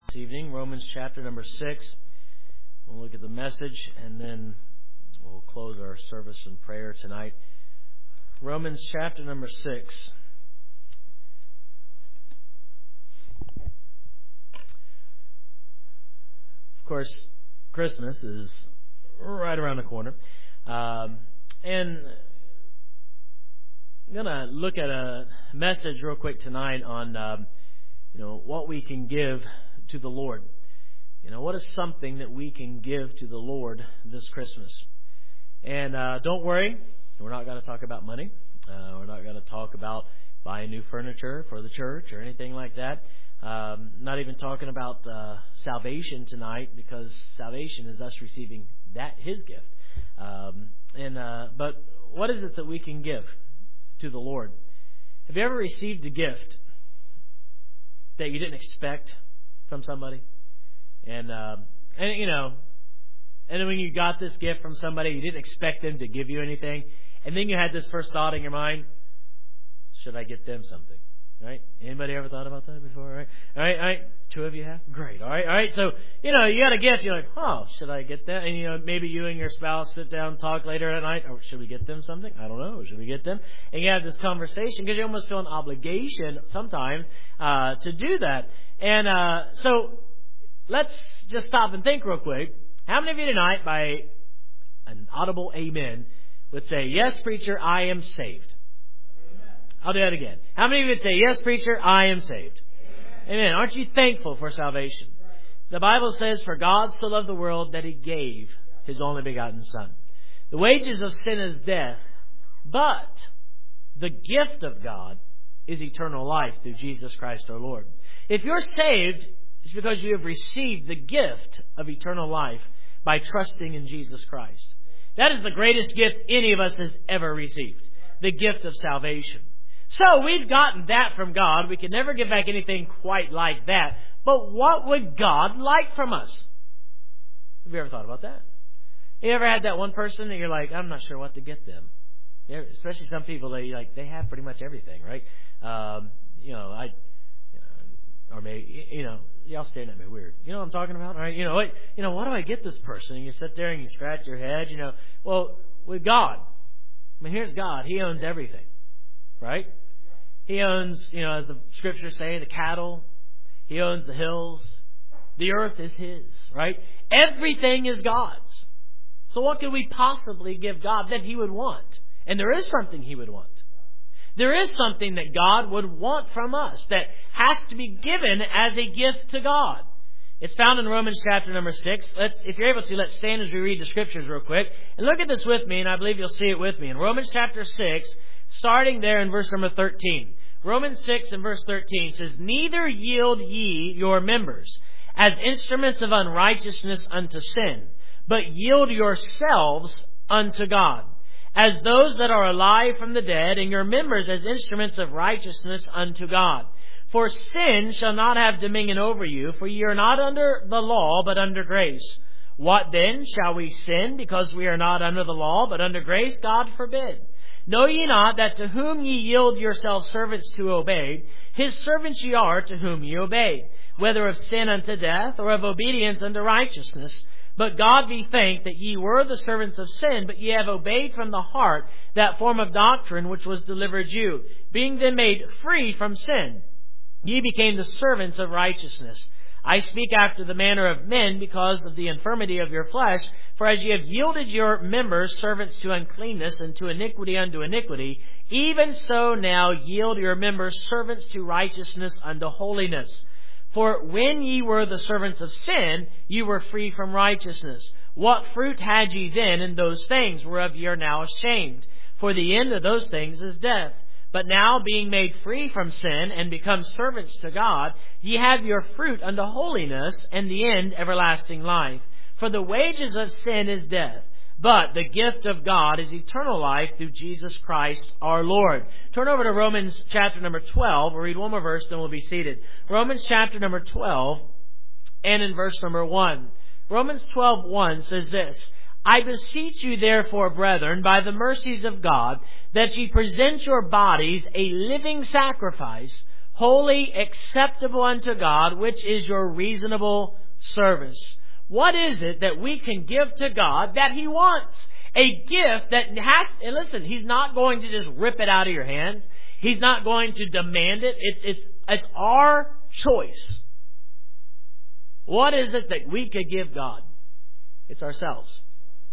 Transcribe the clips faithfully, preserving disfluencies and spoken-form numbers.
This evening, Romans chapter number six. We'll look at the message and then we'll close our service in prayer tonight. Romans chapter number six. Of course, Christmas is right around the corner. Um, and I'm going to look at a message real quick tonight on, um, you know, what we can give to the Lord. You know, what is something that we can give to the Lord this Christmas? And uh, don't worry, we're not going to talk about money. Uh, we're not going to talk about buying new furniture for the church or anything like that. Um, not even talking about uh, salvation tonight, because salvation is us receiving that His gift. Um, and uh, but what is it that we can give to the Lord? Have you ever received a gift that you didn't expect from somebody? And, uh, and you know, and then when you got this gift from somebody, you didn't expect them to give you anything. And then you had this first thought in your mind, should I get them something? Right? Anybody ever thought about that before? Right? All right, all right. Two of you have? Great. All right, all right. So, you know, you got a gift. You're like, oh, should I get that? And, you know, maybe you and your spouse sit down, talk later at night. Or should we get them something? I don't know. Should we get them? And you have this conversation because you almost feel an obligation sometimes uh, to do that. And uh, so let's just stop and think real quick. How many of you tonight, by an audible amen, would say, yes, preacher, I am saved? I'll do that again. How many of you would say, yes, preacher, I am saved? Amen. Amen. Aren't you thankful for salvation? The Bible says, for God so loved the world that He gave His only begotten Son. The wages of sin is death, but the gift of God is eternal life through Jesus Christ our Lord. If you're saved, it's because you have received the gift of eternal life by trusting in Jesus Christ. That is the greatest gift any of us has ever received. The gift of salvation. So we've gotten that from God. We can never give back anything quite like that. But what would God like from us? Have you ever thought about that? You ever had that one person that you're like, I'm not sure what to get them? Especially some people, they like they have pretty much everything, right? Um, you know, I, you know, or maybe you know, y'all staring at me weird. You know what I'm talking about, all right? You know, what, you know, what do I get this person? And you sit there and you scratch your head. You know, well, with God, I mean, here's God. He owns everything, right? He owns, you know, as the scriptures say, the cattle. He owns the hills. The earth is His, right? Everything is God's. So what could we possibly give God that He would want? And there is something He would want. There is something that God would want from us that has to be given as a gift to God. It's found in Romans chapter number six. Let's, if you're able to, let's stand as we read the scriptures real quick. And look at this with me, and I believe you'll see it with me. In Romans chapter six, starting there in verse number thirteen. Romans six and verse thirteen says, neither yield ye your members as instruments of unrighteousness unto sin, but yield yourselves unto God, as those that are alive from the dead, and your members as instruments of righteousness unto God. For sin shall not have dominion over you, for ye are not under the law, but under grace. What then? Shall we sin because we are not under the law, but under grace? God forbid. Know ye not that to whom ye yield yourselves servants to obey, His servants ye are to whom ye obey, whether of sin unto death, or of obedience unto righteousness? But God be thanked that ye were the servants of sin, but ye have obeyed from the heart that form of doctrine which was delivered you. Being then made free from sin, ye became the servants of righteousness. I speak after the manner of men because of the infirmity of your flesh. For as ye have yielded your members servants to uncleanness, and to iniquity unto iniquity, even so now yield your members servants to righteousness unto holiness. For when ye were the servants of sin, ye were free from righteousness. What fruit had ye then in those things whereof ye are now ashamed? For the end of those things is death. But now, being made free from sin and become servants to God, ye have your fruit unto holiness, and the end everlasting life. For the wages of sin is death, but the gift of God is eternal life through Jesus Christ our Lord. Turn over to Romans chapter number twelve. We'll read one more verse, then we'll be seated. Romans chapter number twelve, and in verse number one. Romans twelve one says this, I beseech you therefore, brethren, by the mercies of God, that ye present your bodies a living sacrifice, holy, acceptable unto God, which is your reasonable service. What is it that we can give to God that He wants? A gift that has, and listen, He's not going to just rip it out of your hands. He's not going to demand it. It's, it's, it's our choice. What is it that we could give God? It's ourselves.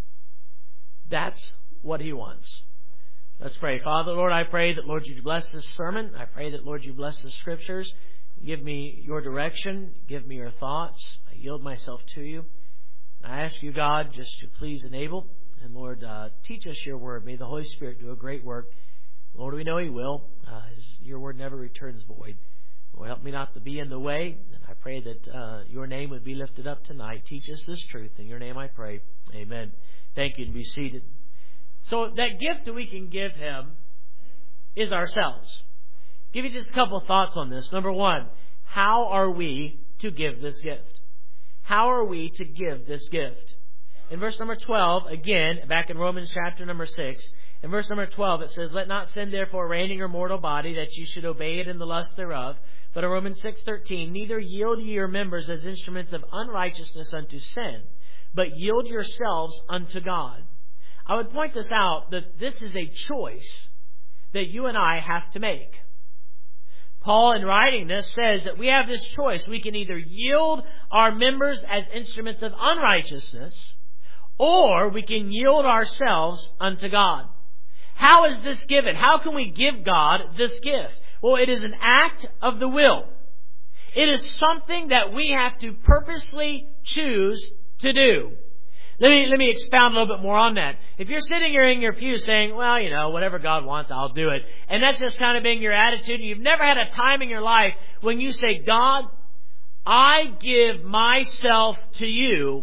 That's what He wants. Let's pray. Father, Lord, I pray that, Lord, you bless this sermon. I pray that, Lord, you bless the Scriptures. Give me your direction. Give me your thoughts. I yield myself to you. I ask you, God, just to please enable. And, Lord, uh, teach us your word. May the Holy Spirit do a great work. Lord, we know He will. Uh, his, your word never returns void. Lord, help me not to be in the way. And I pray that uh, your name would be lifted up tonight. Teach us this truth. In your name I pray. Amen. Thank you, and be seated. So that gift that we can give Him is ourselves. I'll give you just a couple of thoughts on this. Number one, how are we to give this gift? How are we to give this gift? In verse number twelve, again, back in Romans chapter number six, in verse number twelve it says, "Let not sin therefore reign in your mortal body, that you should obey it in the lust thereof." But in Romans six thirteen, "Neither yield ye your members as instruments of unrighteousness unto sin, but yield yourselves unto God." I would point this out that this is a choice that you and I have to make. Paul, in writing this, says that we have this choice. We can either yield our members as instruments of unrighteousness, or we can yield ourselves unto God. How is this given? How can we give God this gift? Well, it is an act of the will. It is something that we have to purposely choose to do. Let me, let me expound a little bit more on that. If you're sitting here in your pew saying, well, you know, whatever God wants, I'll do it. And that's just kind of being your attitude. And you've never had a time in your life when you say, God, I give myself to you.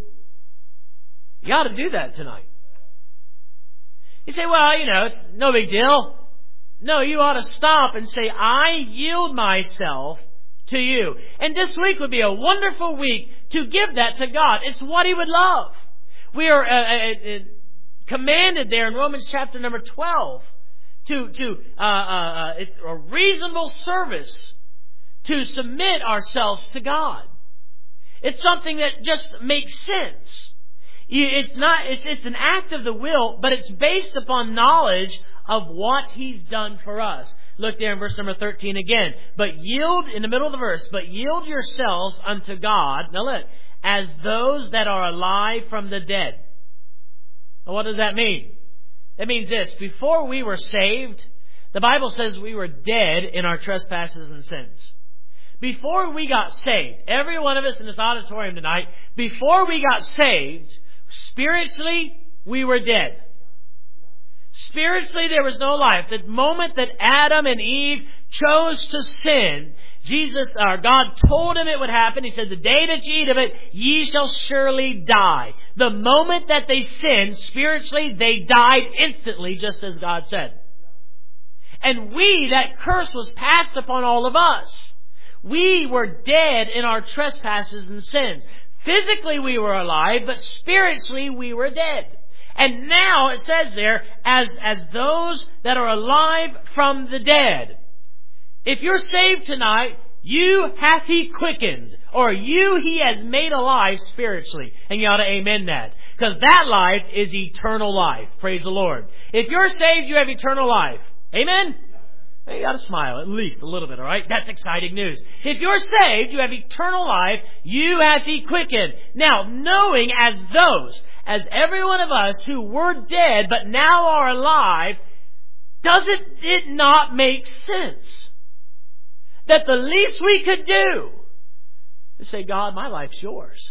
You ought to do that tonight. You say, well, you know, it's no big deal. No, you ought to stop and say, I yield myself to you. And this week would be a wonderful week to give that to God. It's what He would love. We are uh, uh, commanded there in Romans chapter number twelve to, to uh, uh, it's a reasonable service to submit ourselves to God. It's something that just makes sense. It's not, it's, it's an act of the will, but it's based upon knowledge of what He's done for us. Look there in verse number thirteen again. But yield, in the middle of the verse, but yield yourselves unto God. Now look, as those that are alive from the dead. Now what does that mean? That means this. Before we were saved, the Bible says we were dead in our trespasses and sins. Before we got saved, every one of us in this auditorium tonight, before we got saved, spiritually, we were dead. Spiritually, there was no life. The moment that Adam and Eve chose to sin, Jesus, our God, told him it would happen. He said, the day that ye eat of it, ye shall surely die. The moment that they sinned, spiritually, they died instantly, just as God said. And we, that curse was passed upon all of us. We were dead in our trespasses and sins. Physically we were alive, but spiritually we were dead. And now it says there, as, as those that are alive from the dead. If you're saved tonight, you hath He quickened, or you He has made alive spiritually. And you ought to amen that. Because that life is eternal life. Praise the Lord. If you're saved, you have eternal life. Amen? You got to smile at least a little bit, all right? That's exciting news. If you're saved, you have eternal life. You hath He quickened. Now, knowing as those, as every one of us who were dead but now are alive, doesn't it not make sense that the least we could do is say, God, my life's yours?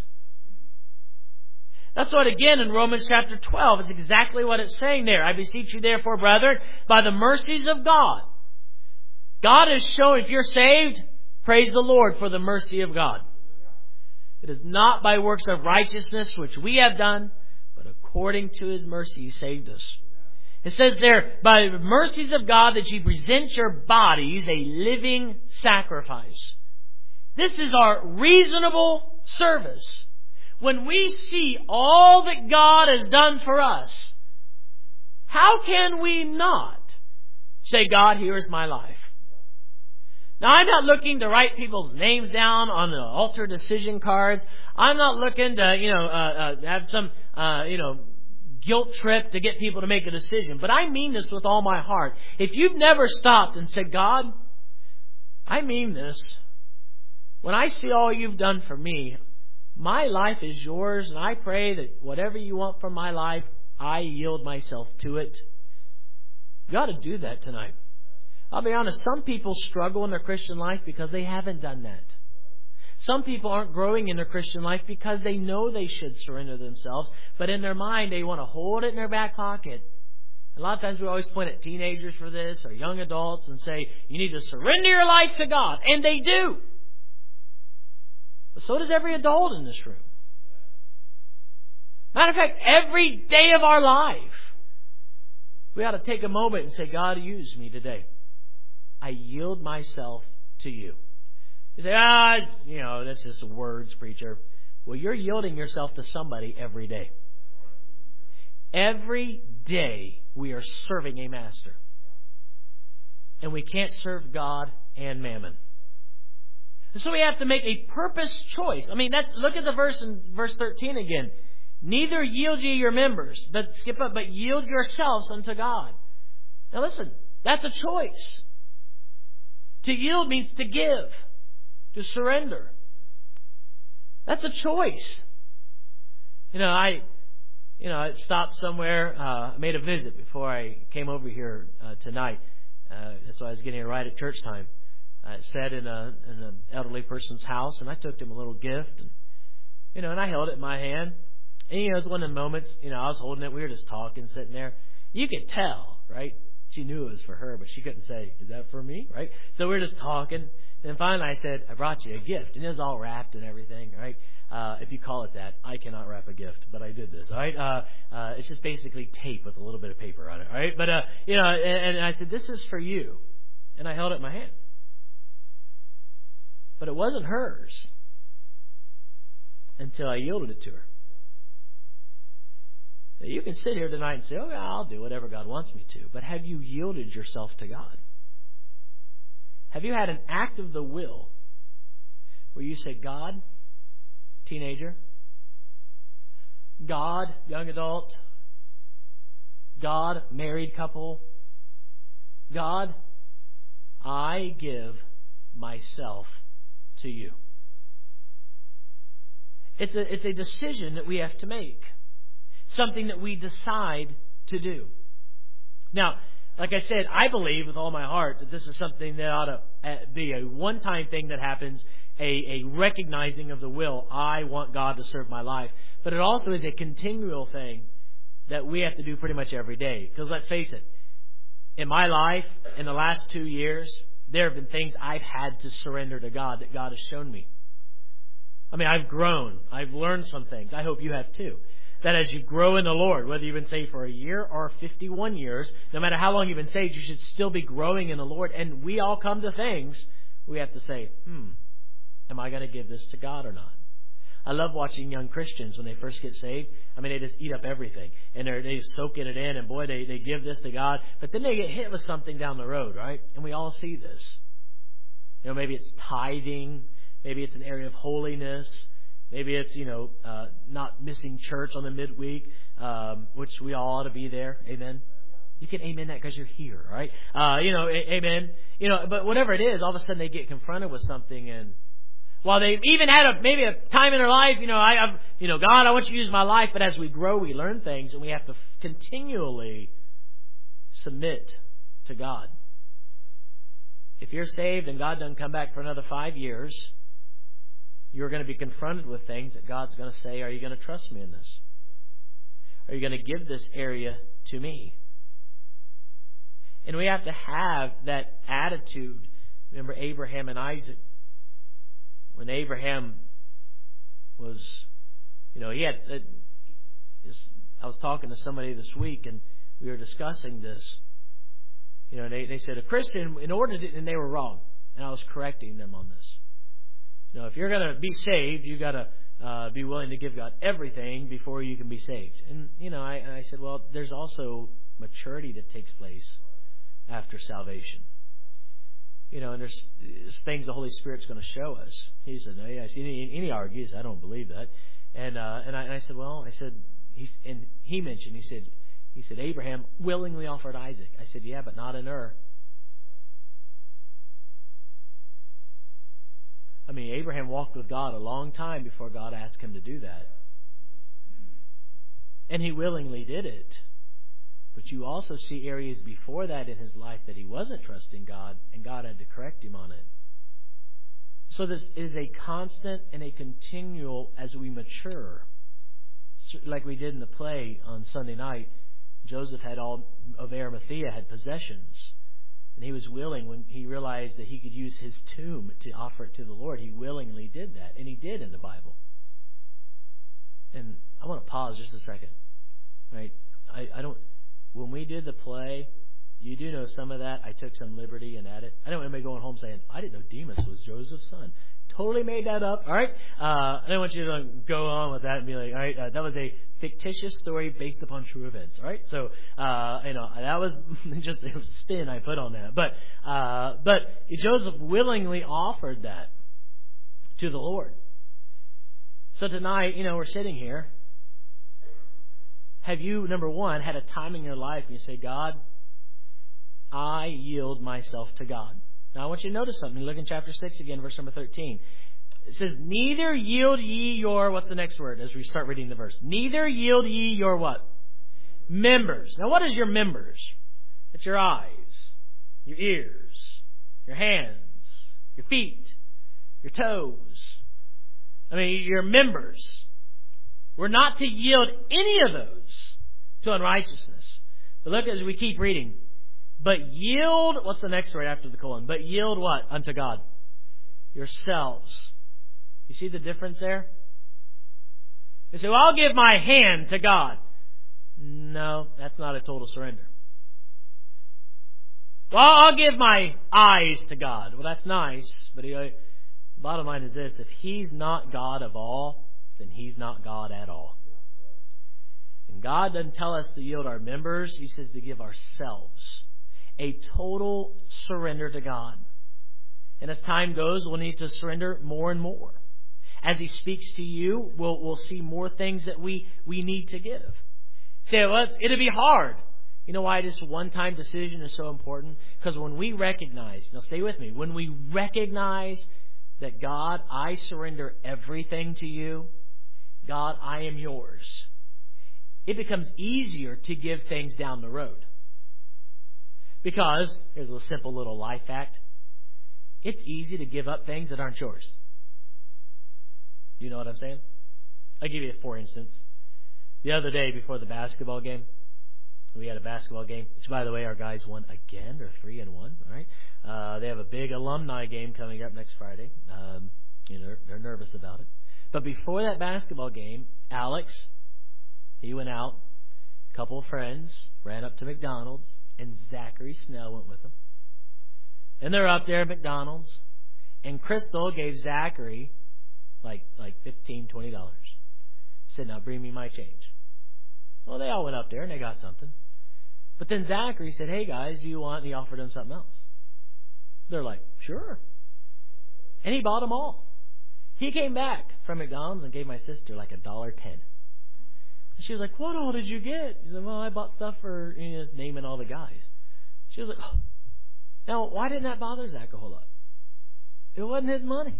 That's what, again, in Romans chapter twelve, is exactly what it's saying there. I beseech you, therefore, brethren, by the mercies of God. God has shown, if you're saved, praise the Lord for the mercy of God. It is not by works of righteousness which we have done, but according to His mercy He saved us. It says there, by the mercies of God, that ye present your bodies a living sacrifice. This is our reasonable service. When we see all that God has done for us, how can we not say, God, here is my life? Now, I'm not looking to write people's names down on the altar decision cards. I'm not looking to, you know, uh, uh, have some, uh, you know, guilt trip to get people to make a decision. But I mean this with all my heart. If you've never stopped and said, God, I mean this. When I see all you've done for me, my life is yours, and I pray that whatever you want from my life, I yield myself to it. You ought to do that tonight. I'll be honest, some people struggle in their Christian life because they haven't done that. Some people aren't growing in their Christian life because they know they should surrender themselves, but in their mind they want to hold it in their back pocket. A lot of times we always point at teenagers for this or young adults and say, you need to surrender your life to God. And they do. But so does every adult in this room. Matter of fact, every day of our life, we ought to take a moment and say, God, use me today. I yield myself to you. You say, ah, you know, that's just words, preacher. Well, you're yielding yourself to somebody every day. Every day we are serving a master. And we can't serve God and mammon. And so we have to make a purpose choice. I mean, that, look at the verse in verse thirteen again. Neither yield ye your members, but skip up, but yield yourselves unto God. Now listen, that's a choice. To yield means to give, to surrender. That's a choice. You know, I, you know, I stopped somewhere, uh, made a visit before I came over here uh, tonight. Uh, that's why I was getting here right at church time. I sat in a in an elderly person's house, and I took him a little gift, and you know, and I held it in my hand. And you know, it was one of the moments. You know, I was holding it. We were just talking, sitting there. You could tell, right? She knew it was for her, but she couldn't say, "Is that for me?" Right? So we were just talking. Then finally, I said, "I brought you a gift," and it was all wrapped and everything, right? Uh, if you call it that, I cannot wrap a gift, but I did this, all right? Uh, uh, it's just basically tape with a little bit of paper on it, all right? But uh, you know, and, and I said, "This is for you," and I held it in my hand. But it wasn't hers until I yielded it to her. Now, you can sit here tonight and say, "Oh, yeah, I'll do whatever God wants me to." But have you yielded yourself to God? Have you had an act of the will where you say, "God, teenager, God, young adult, God, married couple, God, I give myself to you." It's a, it's a decision that we have to make. Something that we decide to do. Now, like I said, I believe with all my heart that this is something that ought to be a one-time thing that happens, a, a recognizing of the will. I want God to serve my life. But it also is a continual thing that we have to do pretty much every day. Because let's face it, in my life, in the last two years, there have been things I've had to surrender to God that God has shown me. I mean, I've grown. I've learned some things. I hope you have too. That as you grow in the Lord, whether you've been saved for a year or fifty-one years, no matter how long you've been saved, you should still be growing in the Lord. And we all come to things we have to say, hmm, am I going to give this to God or not? I love watching young Christians when they first get saved. I mean, they just eat up everything. And they're, they soak it in, and boy, they, they give this to God. But then they get hit with something down the road, right? And we all see this. You know, maybe it's tithing. Maybe it's an area of holiness. Maybe it's, you know, uh, not missing church on the midweek, um, which we all ought to be there. Amen. You can amen that because you're here, right? Uh, you know, a- amen. You know, but whatever it is, all of a sudden they get confronted with something, and while they even had a maybe a time in their life, you know, I, I've, you know, God, I want you to use my life. But as we grow, we learn things, and we have to continually submit to God. If you're saved and God doesn't come back for another five years, you're going to be confronted with things that God's going to say, are you going to trust me in this? Are you going to give this area to me? And we have to have that attitude. Remember Abraham and Isaac. When Abraham was, you know, he had, uh, I was talking to somebody this week, and we were discussing this. You know, they, they said, a Christian, in order to, and they were wrong. And I was correcting them on this. You know, if you're going to be saved, you've got to uh, be willing to give God everything before you can be saved. And, you know, I, and I said, well, there's also maturity that takes place after salvation. you know, and there's, there's things the Holy Spirit's going to show us. He said, no, yes. And he, and he argues, I don't believe that. And uh, and, I, and I said, well, I said, he's, and he mentioned, he said, he said, Abraham willingly offered Isaac. I said, yeah, but not in Ur. I mean, Abraham walked with God a long time before God asked him to do that. And he willingly did it. But you also see areas before that in his life that he wasn't trusting God, and God had to correct him on it. So this is a constant and a continual as we mature. Like we did in the play on Sunday night, Joseph had all of Arimathea, had possessions. And he was willing, when he realized that he could use his tomb to offer it to the Lord, he willingly did that. And he did in the Bible. And I want to pause just a second. Right? I, I don't... When we did the play, you do know some of that. I took some liberty and added. I don't want anybody going home saying, I didn't know Demas was Joseph's son. Totally made that up. All right? Uh, I don't want you to go on with that and be like, all right, uh, that was a fictitious story based upon true events. All right? So, uh, you know, that was just a spin I put on that. But, uh, but Joseph willingly offered that to the Lord. So tonight, you know, we're sitting here. Have you, number one, had a time in your life and you say, God, I yield myself to God? Now I want you to notice something. Look in chapter six again, verse number thirteen. It says, neither yield ye your, what's the next word as we start reading the verse? Neither yield ye your what? Members. Now what is your members? It's your eyes, your ears, your hands, your feet, your toes. I mean, your members. We're not to yield any of those to unrighteousness. But look as we keep reading. But yield, what's the next word after the colon? But yield what? Unto God. Yourselves. You see the difference there? You say, well, I'll give my hand to God. No, that's not a total surrender. Well, I'll give my eyes to God. Well, that's nice. But the bottom line is this. If He's not God of all, then He's not God at all. And God doesn't tell us to yield our members. He says to give ourselves. A total surrender to God. And as time goes, we'll need to surrender more and more. As He speaks to you, we'll, we'll see more things that we, we need to give. Say, well, it's, it'll be hard. You know why this one-time decision is so important? Because when we recognize, now stay with me, when we recognize that God, I surrender everything to you, God, I am yours, it becomes easier to give things down the road. Because, here's a simple little life fact, it's easy to give up things that aren't yours. You know what I'm saying? I'll give you a for instance. The other day before the basketball game, we had a basketball game, which by the way, our guys won again. They're three and one. All right. Uh, they have a big alumni game coming up next Friday. Um, you know, they're, they're nervous about it. But before that basketball game, Alex, he went out, a couple of friends, ran up to McDonald's, and Zachary Snell went with them. And they're up there at McDonald's, and Crystal gave Zachary like like fifteen dollars, twenty dollars. Said, now bring me my change. Well, they all went up there and they got something. But then Zachary said, hey guys, do you want? And he offered them something else. They're like, sure. And he bought them all. He came back from McDonald's and gave my sister like a dollar ten. And she was like, what all did you get? He said, well, I bought stuff for, you know, just naming all the guys. She was like, oh. Now, why didn't that bother Zach a whole lot? It wasn't his money.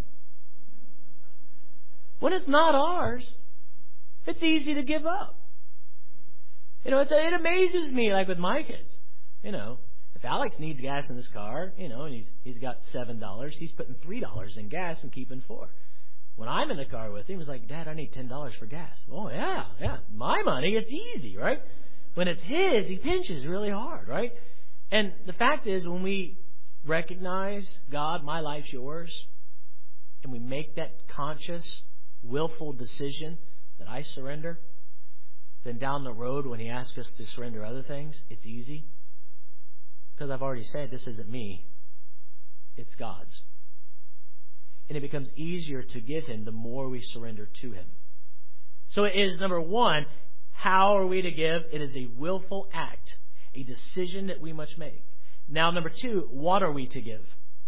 When it's not ours, it's easy to give up. You know, it's, it amazes me, like with my kids. You know, if Alex needs gas in his car, you know, and he's he's got seven dollars, he's putting three dollars in gas and keeping four. When I'm in the car with him, he's like, Dad, I need ten dollars for gas. Oh, yeah, yeah. My money, it's easy, right? When it's his, he pinches really hard, right? And the fact is, when we recognize, God, my life's yours, and we make that conscious, willful decision that I surrender, then down the road when He asks us to surrender other things, it's easy. Because I've already said, this isn't me. It's God's. And it becomes easier to give Him the more we surrender to Him. So it is, number one, how are we to give? It is a willful act, a decision that we must make. Now, number two, what are we to give?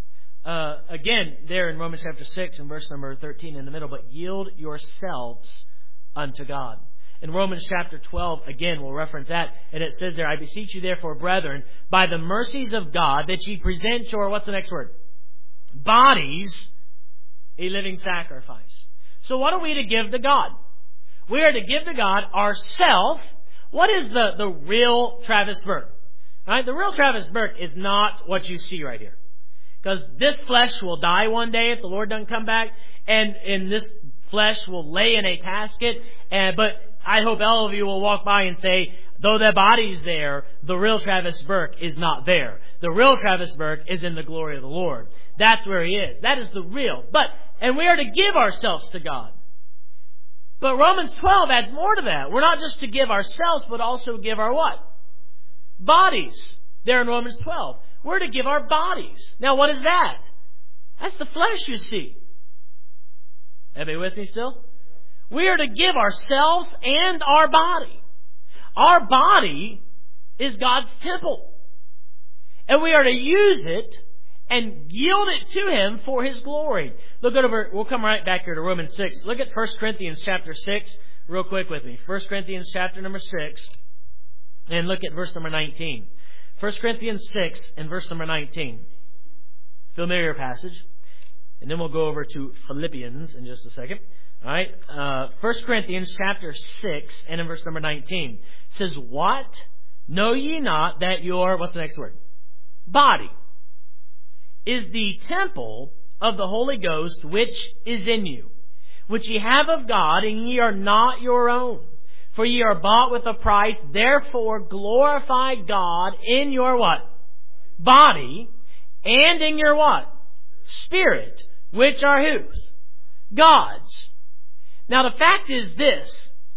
uh, again, there in Romans chapter six and verse number thirteen in the middle, but yield yourselves unto God. In Romans chapter twelve, again, we'll reference that, and it says there, I beseech you therefore, brethren, by the mercies of God, that ye present your, what's the next word? Bodies, a living sacrifice. So what are we to give to God? We are to give to God ourself. What is the, the real Travis Burke? All right, the real Travis Burke is not what you see right here. Because this flesh will die one day if the Lord doesn't come back, and, and this flesh will lay in a casket. And, but I hope all of you will walk by and say, though the body's there, the real Travis Burke is not there. The real Travis Burke is in the glory of the Lord. That's where he is. That is the real. But, and we are to give ourselves to God. But Romans twelve adds more to that. We're not just to give ourselves, but also give our what? Bodies. There in Romans twelve. We're to give our bodies. Now what is that? That's the flesh, you see. Everybody with me still? We are to give ourselves and our body. Our body is God's temple. And we are to use it and yield it to Him for His glory. Look over, we'll come right back here to Romans six. Look at First Corinthians chapter six real quick with me. First Corinthians chapter number six. And look at verse number nineteen. First Corinthians six and verse number nineteen. Familiar passage. And then we'll go over to Philippians in just a second. All right. Uh, First Corinthians chapter six and in verse number nineteen. It says, what? Know ye not that your, what's the next word? Body is the temple of the Holy Ghost which is in you, which ye have of God, and ye are not your own. For ye are bought with a price, therefore glorify God in your what? Body, and in your what? Spirit, which are whose? God's. Now the fact is this.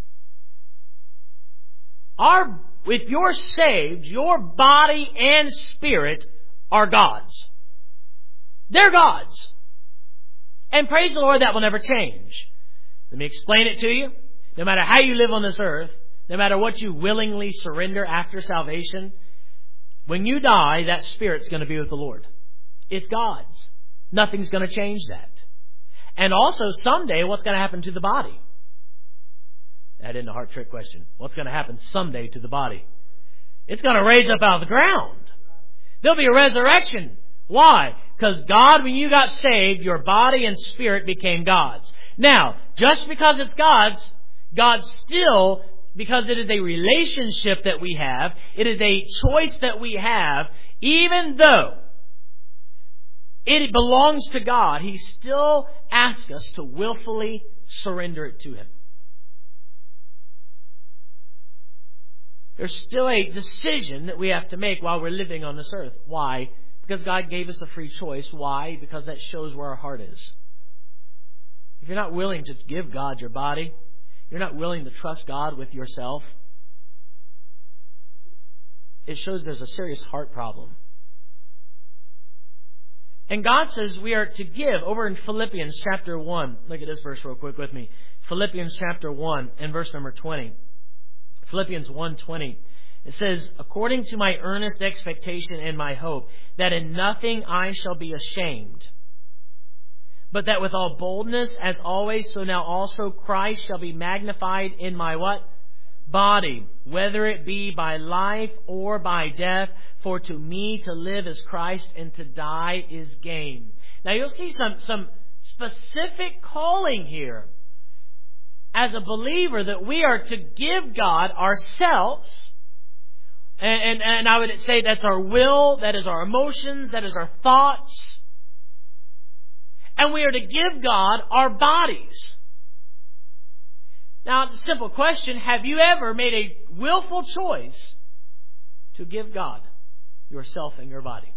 Our, if you're saved, your body and spirit are God's. They're God's. And praise the Lord, that will never change. Let me explain it to you. No matter how you live on this earth, no matter what you willingly surrender after salvation, when you die, that spirit's going to be with the Lord. It's God's. Nothing's going to change that. And also, someday, what's going to happen to the body? That isn't a heart trick question. What's going to happen someday to the body? It's going to raise up out of the ground. There'll be a resurrection. Why? Because God, when you got saved, your body and spirit became God's. Now, just because it's God's, God still, because it is a relationship that we have, it is a choice that we have, even though it belongs to God, He still asks us to willfully surrender it to Him. There's still a decision that we have to make while we're living on this earth. Why? Because God gave us a free choice. Why? Because that shows where our heart is. If you're not willing to give God your body, you're not willing to trust God with yourself, it shows there's a serious heart problem. And God says we are to give over in Philippians chapter one. Look at this verse real quick with me. Philippians chapter one and verse number twenty. Philippians one twenty. It says, according to my earnest expectation and my hope, that in nothing I shall be ashamed, but that with all boldness, as always, so now also Christ shall be magnified in my what? Body, whether it be by life or by death. For to me to live is Christ, and to die is gain. Now you'll see some, some specific calling here as a believer that we are to give God ourselves. And, and, and I would say that's our will, that is our emotions, that is our thoughts. And we are to give God our bodies. Now, it's a simple question. Have you ever made a willful choice to give God yourself and your body?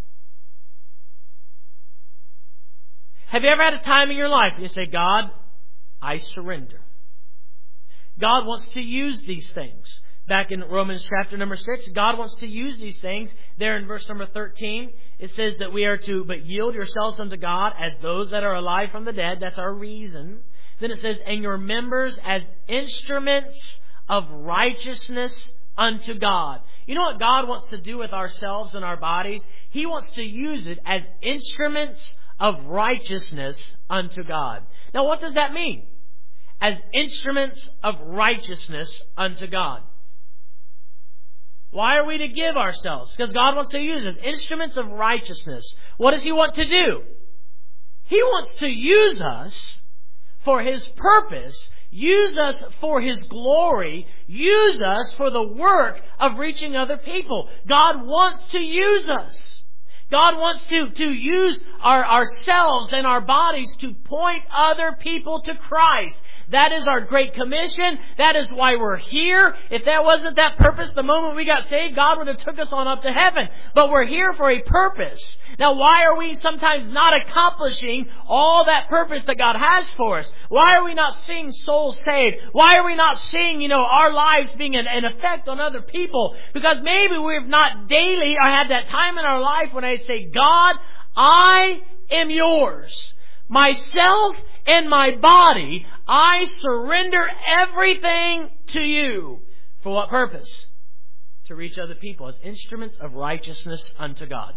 Have you ever had a time in your life where you say, God, I surrender. God wants to use these things. Back in Romans chapter number six, God wants to use these things. There in verse number thirteen, it says that we are to but yield yourselves unto God as those that are alive from the dead. That's our reason. Then it says, and your members as instruments of righteousness unto God. You know what God wants to do with ourselves and our bodies? He wants to use it as instruments of righteousness unto God. Now, what does that mean? As instruments of righteousness unto God. Why are we to give ourselves? Because God wants to use us. Instruments of righteousness. What does He want to do? He wants to use us for His purpose. Use us for His glory. Use us for the work of reaching other people. God wants to use us. God wants to, to use our, ourselves and our bodies to point other people to Christ. That is our Great Commission. That is why we're here. If that wasn't that purpose, the moment we got saved, God would have took us on up to heaven. But we're here for a purpose. Now, why are we sometimes not accomplishing all that purpose that God has for us? Why are we not seeing souls saved? Why are we not seeing, you know, our lives being an, an effect on other people? Because maybe we've not daily or had that time in our life when I say, God, I am yours. Myself and my body, I surrender everything to you. For what purpose? To reach other people as instruments of righteousness unto God.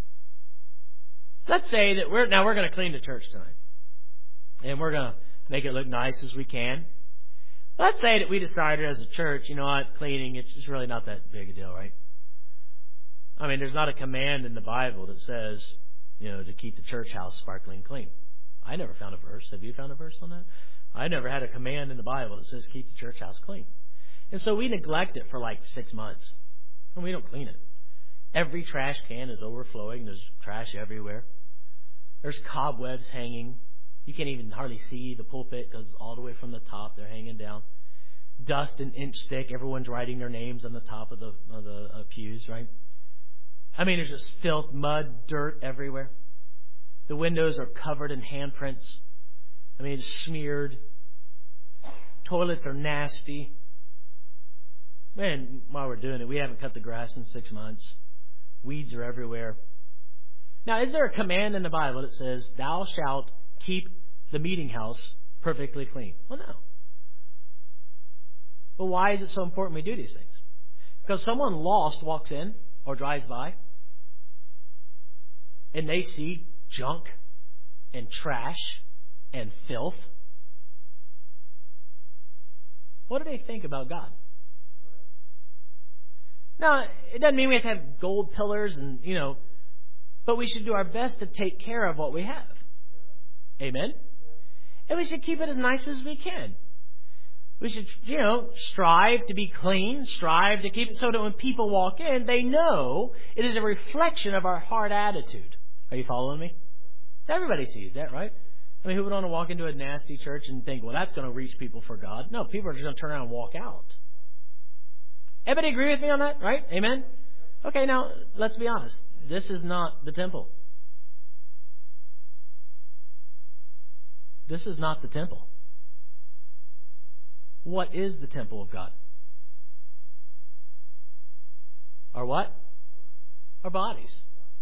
Let's say that we're, now we're going to clean the church tonight. And we're going to make it look nice as we can. Let's say that we decided as a church, you know what, cleaning, it's just really not that big a deal, right? I mean, there's not a command in the Bible that says, you know, to keep the church house sparkling clean. I never found a verse. Have you found a verse on that? I never had a command in the Bible that says keep the church house clean. And so we neglect it for like six months. And we don't clean it. Every trash can is overflowing. There's trash everywhere. There's cobwebs hanging. You can't even hardly see the pulpit because all the way from the top they're hanging down. Dust an inch thick. Everyone's writing their names on the top of the, of the uh, pews, right? I mean, there's just filth, mud, dirt everywhere. The windows are covered in handprints. I mean, it's smeared. Toilets are nasty. Man, while we're doing it, we haven't cut the grass in six months. Weeds are everywhere. Now, is there a command in the Bible that says, thou shalt keep the meeting house perfectly clean? Well, no. Well, why is it so important we do these things? Because someone lost walks in or drives by, and they see junk and trash and filth. What do they think about God? Now, it doesn't mean we have to have gold pillars and, you know, but we should do our best to take care of what we have. Amen? And we should keep it as nice as we can. We should, you know, strive to be clean, strive to keep it so that when people walk in, they know it is a reflection of our heart attitude. Are you following me? Everybody sees that, right? I mean, who would want to walk into a nasty church and think, well, that's going to reach people for God? No, people are just going to turn around and walk out. Everybody agree with me on that, right? Amen? Okay, now, let's be honest. This is not the temple. This is not the temple. What is the temple of God? Our what? Our bodies.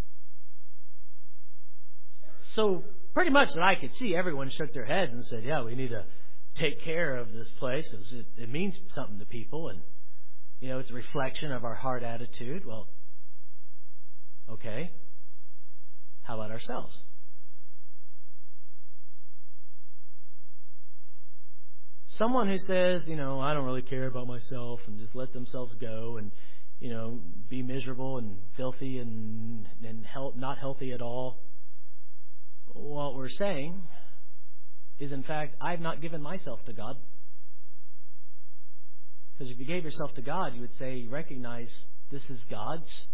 So pretty much that I could see, everyone shook their heads and said, yeah, we need to take care of this place because it, it means something to people. And, you know, it's a reflection of our heart attitude. Well, okay. How about ourselves? Someone who says, you know, I don't really care about myself and just let themselves go and, you know, be miserable and filthy and, and health, not healthy at all. What we're saying is, in fact, I've not given myself to God. Because if you gave yourself to God, you would say, you recognize this is God's.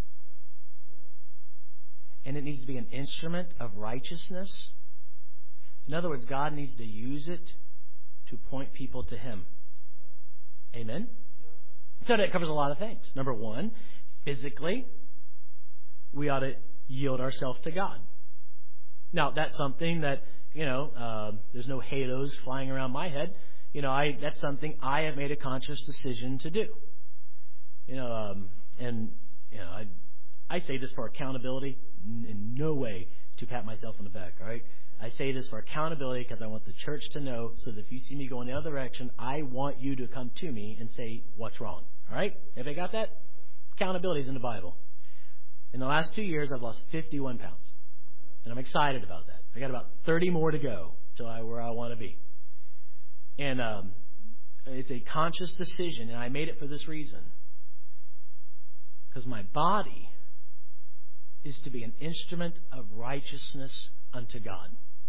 And it needs to be an instrument of righteousness. In other words, God needs to use it to point people to Him. Amen? So that covers a lot of things. Number one, physically, we ought to yield ourselves to God. Now, that's something that, you know, uh, there's no halos flying around my head. You know, I that's something I have made a conscious decision to do. You know, um, and, you know, I, I say this for accountability, in no way to pat myself on the back, all right? I say this for accountability because I want the church to know so that if you see me going the other direction, I want you to come to me and say, what's wrong? All right? Everybody got that? Accountability is in the Bible. In the last two years, I've lost fifty-one pounds. And I'm excited about that. I got about thirty more to go till I where I want to be. And um, it's a conscious decision, and I made it for this reason. Because my body is to be an instrument of righteousness unto God.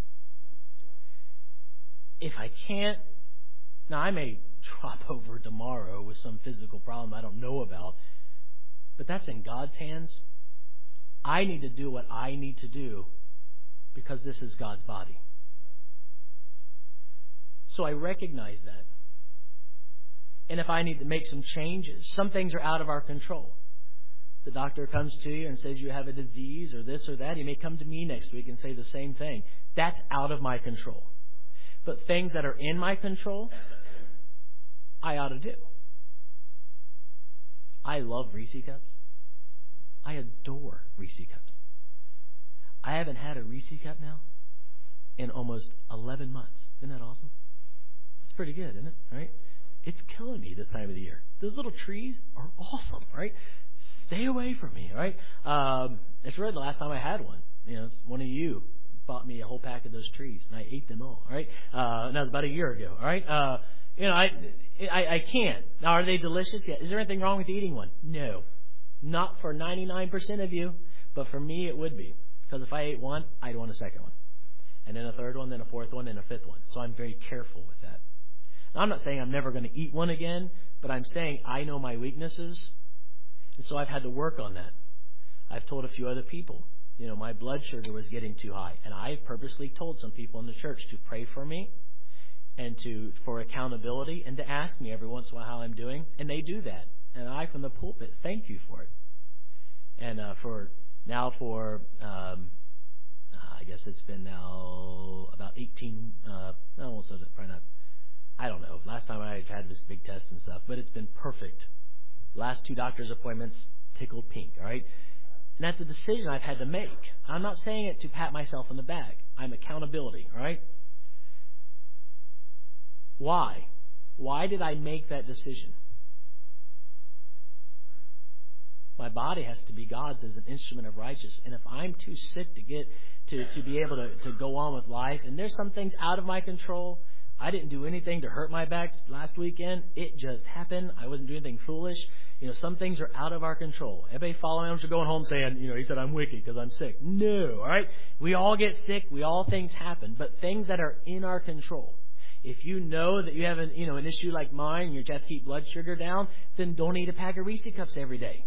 If I can't, now I may drop over tomorrow with some physical problem I don't know about, but that's in God's hands. I need to do what I need to do because this is God's body. So I recognize that. And if I need to make some changes, some things are out of our control. The doctor comes to you and says you have a disease or this or that. He may come to me next week and say the same thing. That's out of my control. But things that are in my control, I ought to do. I love Reese cups. I adore Reese cups. I haven't had a Reese cup now in almost eleven months. Isn't that awesome? It's pretty good, isn't it? Right? It's killing me this time of the year. Those little trees are awesome, right? Stay away from me, right? Um, it's really the last time I had one. You know, it's one of you bought me a whole pack of those trees, and I ate them all, all right? Uh, and that was about a year ago, all right? Uh, you know, I, I, I can't. Now, are they delicious? Yeah. Is there anything wrong with eating one? No. Not for ninety-nine percent of you, but for me it would be. Because if I ate one, I'd want a second one. And then a third one, then a fourth one, and a fifth one. So I'm very careful with that. Now, I'm not saying I'm never going to eat one again, but I'm saying I know my weaknesses, and so I've had to work on that. I've told a few other people, you know, my blood sugar was getting too high. And I purposely told some people in the church to pray for me and to for accountability and to ask me every once in a while how I'm doing. And they do that. And I, from the pulpit, thank you for it. And uh, for now for, um, uh, I guess it's been now about eighteen, uh, I won't say that, probably not, I don't know. Last time I had this big test and stuff, but it's been perfect. Last two doctor's appointments, tickled pink, all right? And that's a decision I've had to make. I'm not saying it to pat myself on the back. I'm accountability, all right? Why? Why did I make that decision? My body has to be God's as an instrument of righteousness. And if I'm too sick to get to, to be able to, to go on with life, and there's some things out of my control, I didn't do anything to hurt my back last weekend. It just happened. I wasn't doing anything foolish. You know, some things are out of our control. Everybody following me? I'm just going home saying, you know, he said I'm wicked because I'm sick. No, all right? We all get sick. We all things happen. But things that are in our control. If you know that you have an, you know, an issue like mine, you have to keep blood sugar down, then don't eat a pack of Reese cups every day.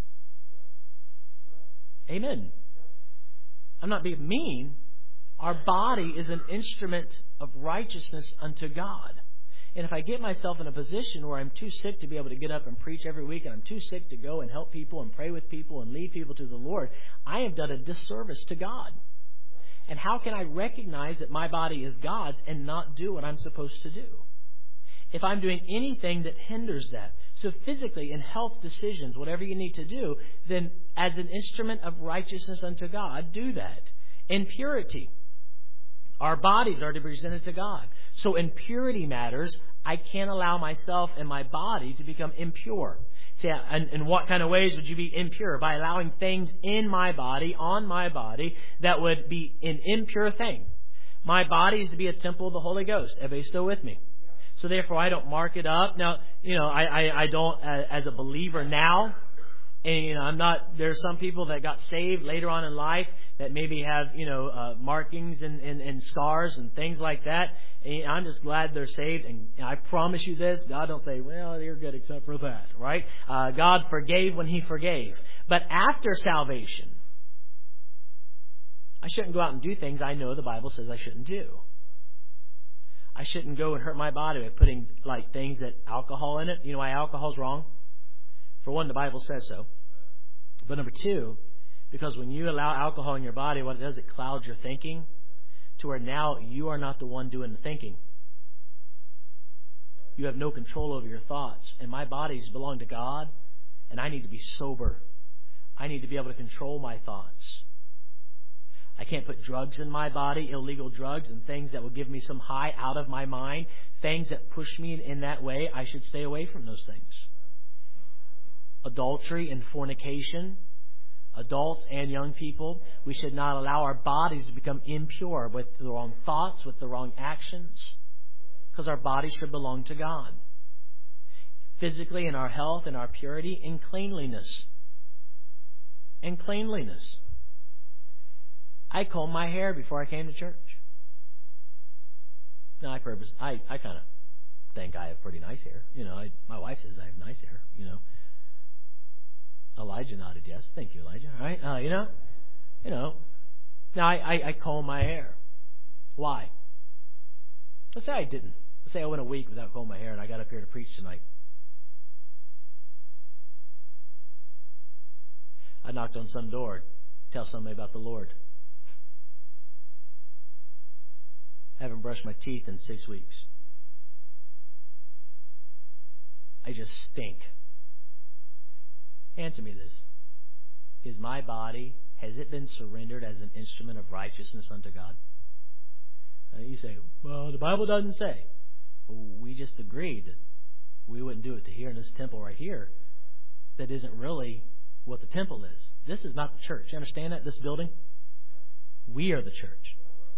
Amen. I'm not being mean. Our body is an instrument of righteousness unto God. And if I get myself in a position where I'm too sick to be able to get up and preach every week, and I'm too sick to go and help people and pray with people and lead people to the Lord, I have done a disservice to God. And how can I recognize that my body is God's and not do what I'm supposed to do? If I'm doing anything that hinders that. So physically, in health decisions, whatever you need to do, then as an instrument of righteousness unto God, do that. In purity, our bodies are to be presented to God. So in purity matters, I can't allow myself and my body to become impure. See, and in what kind of ways would you be impure? By allowing things in my body, on my body, that would be an impure thing. My body is to be a temple of the Holy Ghost. Everybody still with me? So therefore, I don't mark it up. Now, you know, I, I, I don't, uh, as a believer now, and, you know, I'm not, there are some people that got saved later on in life that maybe have, you know, uh, markings and, and, and scars and things like that. And I'm just glad they're saved. And I promise you this, God don't say, well, you're good except for that, right? Uh, God forgave when He forgave. But after salvation, I shouldn't go out and do things I know the Bible says I shouldn't do. I shouldn't go and hurt my body by putting like things that alcohol in it. You know why alcohol's wrong? For one, the Bible says so. But number two, because when you allow alcohol in your body, what it does, it clouds your thinking to where now you are not the one doing the thinking. You have no control over your thoughts. And my bodies belong to God, and I need to be sober. I need to be able to control my thoughts. I can't put drugs in my body, illegal drugs and things that will give me some high out of my mind. Things that push me in that way, I should stay away from those things. Adultery and fornication, adults and young people, we should not allow our bodies to become impure with the wrong thoughts, with the wrong actions, because our bodies should belong to God. Physically, in our health, in our purity, in cleanliness. In cleanliness. I combed my hair before I came to church. Now, I purpose. I, I kind of think I have pretty nice hair. You know, I, my wife says I have nice hair. You know, Elijah nodded yes. Thank you, Elijah. All right. Uh, you know, you know. Now I, I, I comb my hair. Why? Let's say I didn't. Let's say I went a week without combing my hair, and I got up here to preach tonight. I knocked on some door, tell somebody about the Lord. I haven't brushed my teeth in six weeks. I just stink. Answer me this. Is my body, has it been surrendered as an instrument of righteousness unto God? Uh, you say, well, the Bible doesn't say. Well, we just agreed that we wouldn't do it to here in this temple right here. That isn't really what the temple is. This is not the church. You understand that? This building? We are the church.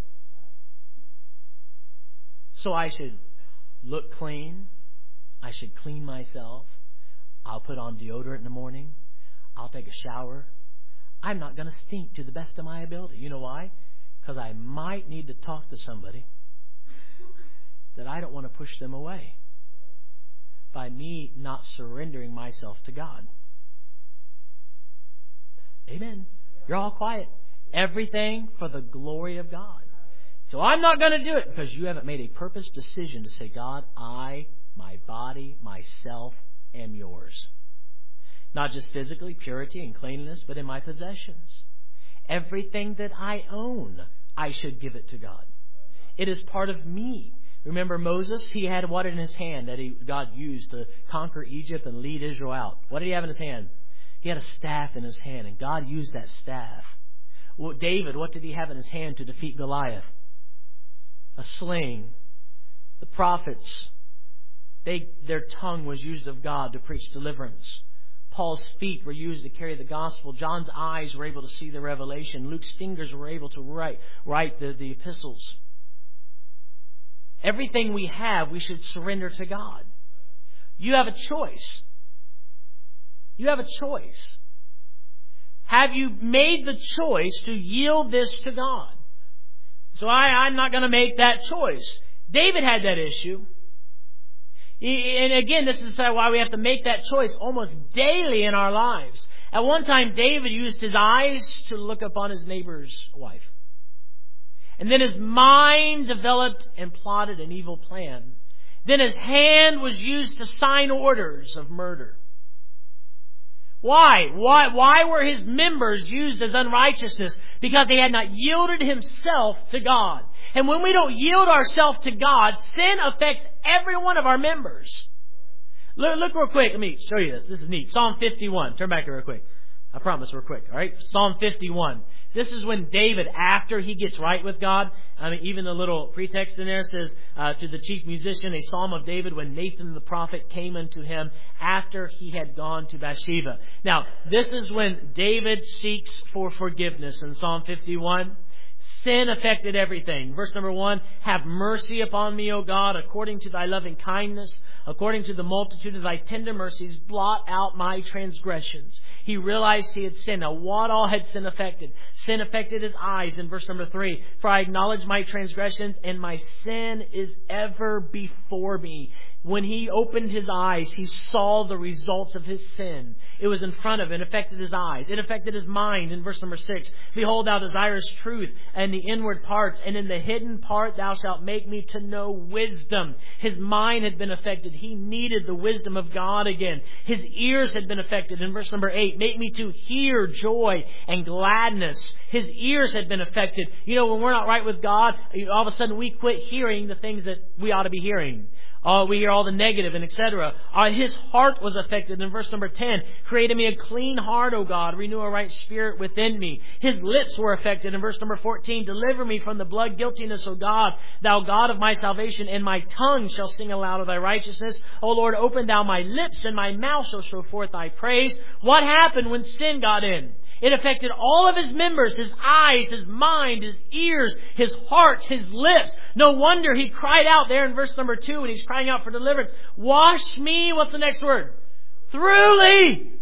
So I should look clean. I should clean myself. I'll put on deodorant in the morning. I'll take a shower. I'm not going to stink to the best of my ability. You know why? Because I might need to talk to somebody that I don't want to push them away by me not surrendering myself to God. Amen. You're all quiet. Everything for the glory of God. So I'm not going to do it because you haven't made a purpose decision to say, God, I, my body, myself, am yours. Not just physically, purity and cleanliness, but in my possessions. Everything that I own, I should give it to God. It is part of me. Remember Moses? He had what in his hand that he, God used to conquer Egypt and lead Israel out? What did he have in his hand? He had a staff in his hand, and God used that staff. Well, David, what did he have in his hand to defeat Goliath? A sling. The prophets, they their tongue was used of God to preach deliverance. Paul's feet were used to carry the gospel. John's eyes were able to see the revelation. Luke's fingers were able to write, write the, the epistles. Everything we have, we should surrender to God. You have a choice. You have a choice. Have you made the choice to yield this to God? So I, I'm not going to make that choice. David had that issue. And again, this is why we have to make that choice almost daily in our lives. At one time, David used his eyes to look upon his neighbor's wife. And then his mind developed and plotted an evil plan. Then his hand was used to sign orders of murder. Why? Why? Why were his members used as unrighteousness? Because he had not yielded himself to God. And when we don't yield ourselves to God, sin affects every one of our members. Look, look real quick. Let me show you this. This is neat. Psalm fifty-one. Turn back here real quick. I promise we're quick. All right. Psalm fifty-one. This is when David, after he gets right with God, I mean, even the little pretext in there says uh, to the chief musician, a psalm of David when Nathan the prophet came unto him after he had gone to Bathsheba. Now, this is when David seeks for forgiveness in Psalm fifty-one. Sin affected everything. Verse number one, have mercy upon me, O God, according to thy loving kindness, according to the multitude of thy tender mercies, blot out my transgressions. He realized he had sinned. Now, what all had sin affected? Sin affected his eyes in verse number three. For I acknowledge my transgressions, and my sin is ever before me. When he opened his eyes, he saw the results of his sin. It was in front of him. It affected his eyes. It affected his mind in verse number six. Behold, thou desirest truth and the inward parts, and in the hidden part thou shalt make me to know wisdom. His mind had been affected. He needed the wisdom of God again. His ears had been affected in verse number eight. Make me to hear joy and gladness. His ears had been affected. You know, when we're not right with God, all of a sudden we quit hearing the things that we ought to be hearing. Oh, we hear all the negative and et cetera. Uh, his heart was affected in verse number ten. Create in me a clean heart, O God. Renew a right spirit within me. His lips were affected in verse number fourteen. Deliver me from the blood guiltiness, O God, thou God of my salvation, and my tongue shall sing aloud of thy righteousness. O Lord, open thou my lips, and my mouth shall show forth thy praise. What happened when sin got in? It affected all of his members, his eyes, his mind, his ears, his heart, his lips. No wonder he cried out there in verse number two when he's crying out for deliverance. Wash me, what's the next word? Thoroughly.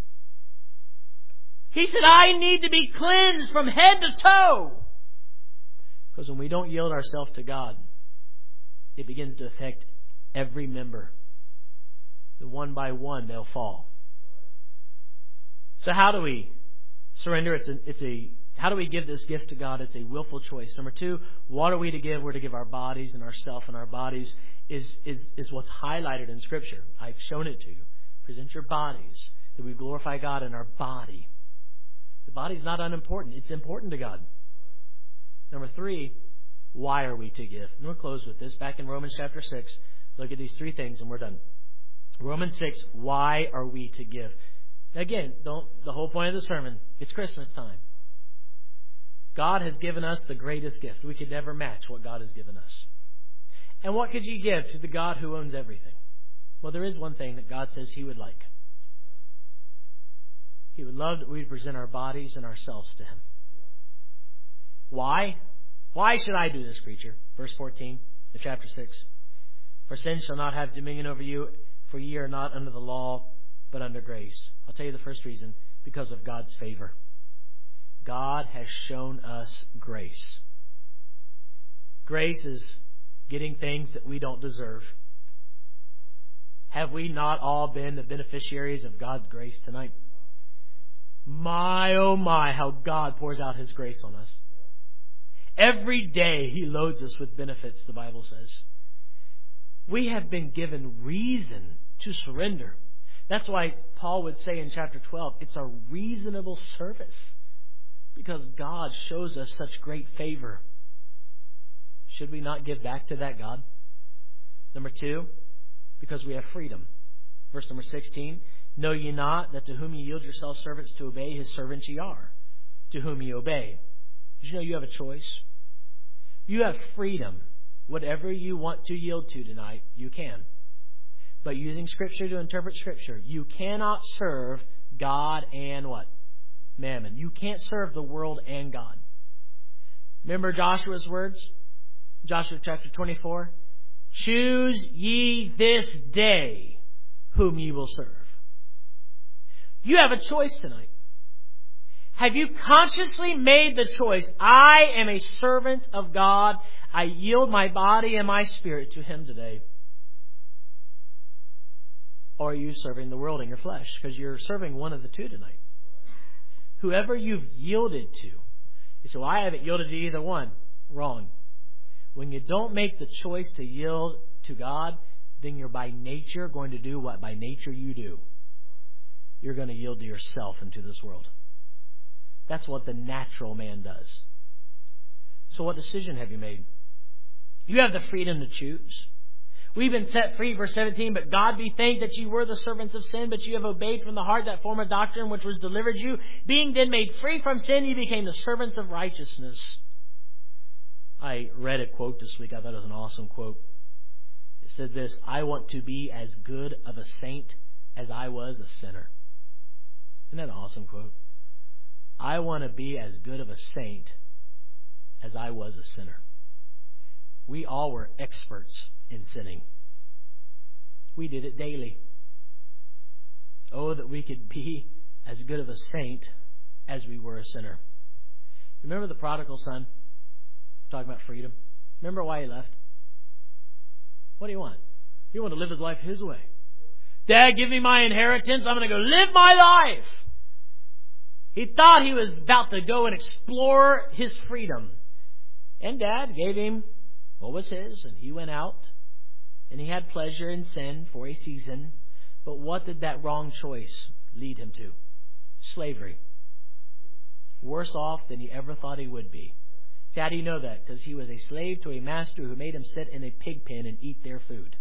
He said, I need to be cleansed from head to toe. Because when we don't yield ourselves to God, it begins to affect every member. The one by one, they'll fall. So how do we surrender? It's a, it's a, how do we give this gift to God? It's a willful choice. Number two, what are we to give? We're to give our bodies and ourself, and our bodies is, is, is what's highlighted in Scripture. I've shown it to you. Present your bodies, that we glorify God in our body. The body's not unimportant. It's important to God. Number three, why are we to give? And we'll close with this. Back in Romans chapter six, look at these three things and we're done. Romans six, why are we to give? Again, don't, the whole point of the sermon, it's Christmas time. God has given us the greatest gift. We could never match what God has given us. And what could you give to the God who owns everything? Well, there is one thing that God says He would like. He would love that we present our bodies and ourselves to Him. Why? Why should I do this, preacher? Verse fourteen of chapter six. For sin shall not have dominion over you, for ye are not under the law, but under grace. I'll tell you the first reason. Because of God's favor. God has shown us grace. Grace is getting things that we don't deserve. Have we not all been the beneficiaries of God's grace tonight? My, oh my, how God pours out His grace on us. Every day He loads us with benefits, the Bible says. We have been given reason to surrender. That's why Paul would say in chapter twelve, it's a reasonable service. Because God shows us such great favor. Should we not give back to that God? Number two, because we have freedom. Verse number sixteen, know ye not that to whom ye yield yourselves servants to obey, His servants ye are, to whom ye obey. Did you know you have a choice? You have freedom. Whatever you want to yield to tonight, you can. But using Scripture to interpret Scripture, you cannot serve God and what? Mammon. You can't serve the world and God. Remember Joshua's words? Joshua chapter twenty-four. Choose ye this day whom ye will serve. You have a choice tonight. Have you consciously made the choice? I am a servant of God. I yield my body and my spirit to Him today. Or are you serving the world in your flesh? Because you're serving one of the two tonight. Whoever you've yielded to. You say, well, I haven't yielded to either one. Wrong. When you don't make the choice to yield to God, then you're by nature going to do what by nature you do. You're going to yield to yourself and to this world. That's what the natural man does. So what decision have you made? You have the freedom to choose. We've been set free, verse seventeen, but God be thanked that ye were the servants of sin, but ye have obeyed from the heart that form of doctrine which was delivered you. Being then made free from sin, ye became the servants of righteousness. I read a quote this week. I thought it was an awesome quote. It said this, I want to be as good of a saint as I was a sinner. Isn't that an awesome quote? I want to be as good of a saint as I was a sinner. We all were experts in sinning. We did it daily. Oh, that we could be as good of a saint as we were a sinner. Remember the prodigal son? We're talking about freedom. Remember why he left? What do you want? He wanted to live his life his way. Dad, give me my inheritance. I'm going to go live my life. He thought he was about to go and explore his freedom. And Dad gave him what was his, and he went out, and he had pleasure in sin for a season. But what did that wrong choice lead him to? Slavery. Worse off than he ever thought he would be. See, how do you know that? Because he was a slave to a master who made him sit in a pig pen and eat their food.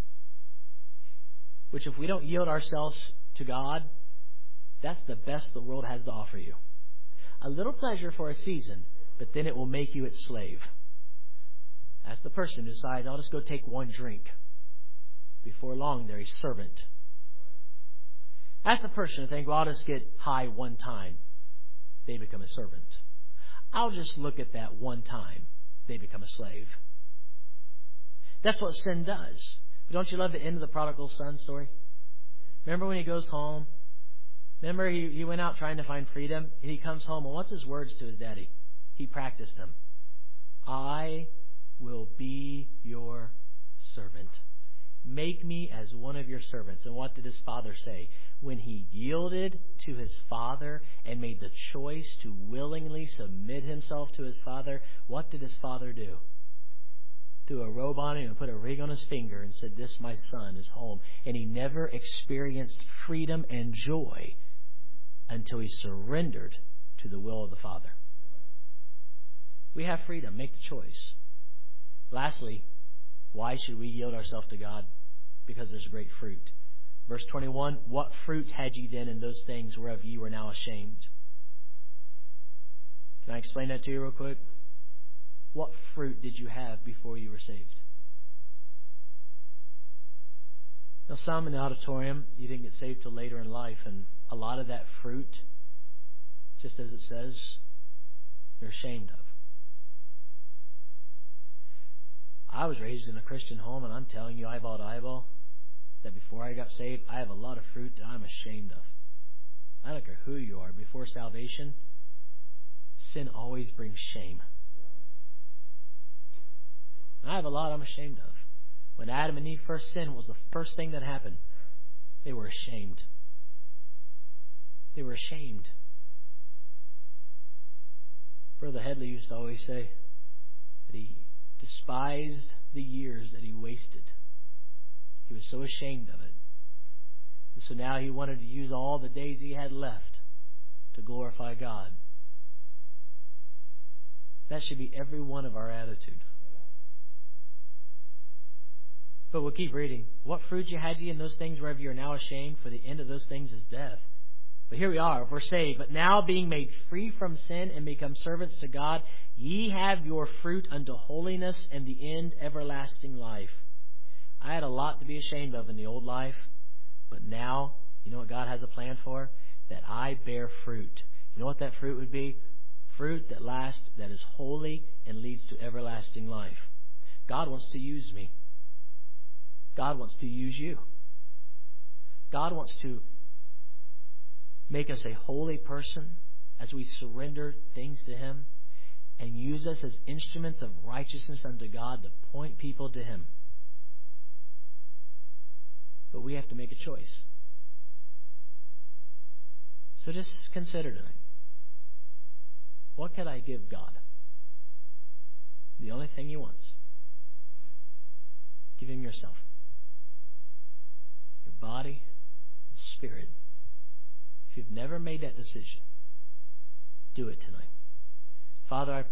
Which, if we don't yield ourselves to God, that's the best the world has to offer you. A little pleasure for a season, but then it will make you its slave. That's the person who decides, I'll just go take one drink. Before long, they're a servant. That's the person who thinks, well, I'll just get high one time. they become a servant. I'll just look at that one time, they become a slave. That's what sin does. Don't you love the end of the prodigal son story? Remember when he goes home? Remember he, he went out trying to find freedom, and he comes home, and what's his words to his daddy? He practiced them. I will be your servant. Make me as one of your servants. And what did his father say? When he yielded to his father and made the choice to willingly submit himself to his father, what did his father do? Threw a robe on him and put a ring on his finger and said, this, my son, is home. And he never experienced freedom and joy until he surrendered to the will of the Father. We have freedom. Make the choice. Lastly, why should we yield ourselves to God? Because there's great fruit. Verse twenty-one, what fruit had ye then in those things whereof ye were now ashamed? Can I explain that to you real quick? What fruit did you have before you were saved? Now, some in the auditorium, you didn't get saved till later in life, and a lot of that fruit, just as it says, you're ashamed of. I was raised in a Christian home, and I'm telling you, eyeball to eyeball, that before I got saved, I have a lot of fruit that I'm ashamed of. I don't care who you are. Before salvation, sin always brings shame. And I have a lot I'm ashamed of. When Adam and Eve first sinned, what was the first thing that happened? They were ashamed. They were ashamed. Brother Headley used to always say that he despised the years that he wasted. He was so ashamed of it. And so now he wanted to use all the days he had left to glorify God. That should be every one of our attitude. But we'll keep reading. What fruit you had ye in those things whereof you are now ashamed, for the end of those things is death. But here we are, we're saved. But now being made free from sin and become servants to God, ye have your fruit unto holiness, and the end everlasting life. I had a lot to be ashamed of in the old life, but now, you know what God has a plan for? That I bear fruit. You know what that fruit would be? Fruit that lasts, that is holy, and leads to everlasting life. God wants to use me. God wants to use you. God wants to make us a holy person as we surrender things to Him, and use us as instruments of righteousness unto God to point people to Him. But we have to make a choice. So just consider tonight. What can I give God? The only thing He wants. Give Him yourself. Your body and spirit. If you've never made that decision, do it tonight. Father, I